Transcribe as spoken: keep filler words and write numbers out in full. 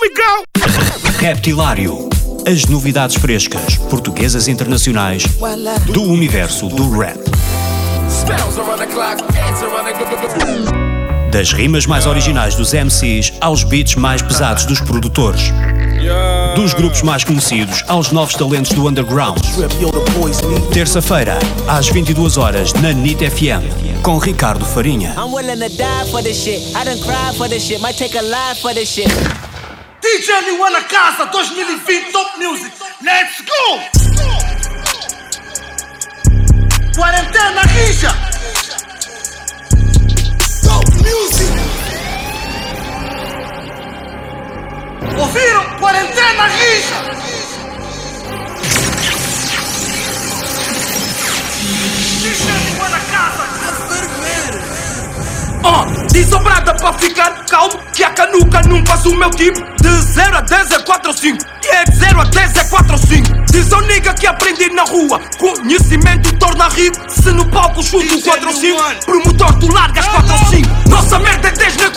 we go! Reptilário. As novidades frescas, portuguesas e internacionais, do universo do rap. Das rimas mais originais dos M Cs aos beats mais pesados dos produtores. Dos grupos mais conhecidos aos novos talentos do underground. Terça-feira, às vinte e duas horas, na N I T F M, com Ricardo Farinha. D J Luana Casa dois mil e vinte Top Music. Let's go! Quarentena Rija. Top Music. Ouviram? Quarentena Rija. D J Luana Casa. Oh, desobrada pra ficar calmo, que a canuca não passa o meu tipo. De zero a dez é quatro ou cinco, e é de zero a dez é quatro ou cinco. Diz ao nigga que aprendi na rua, conhecimento torna rico. Se no palco chuto quatro ou cinco, promotor tu largas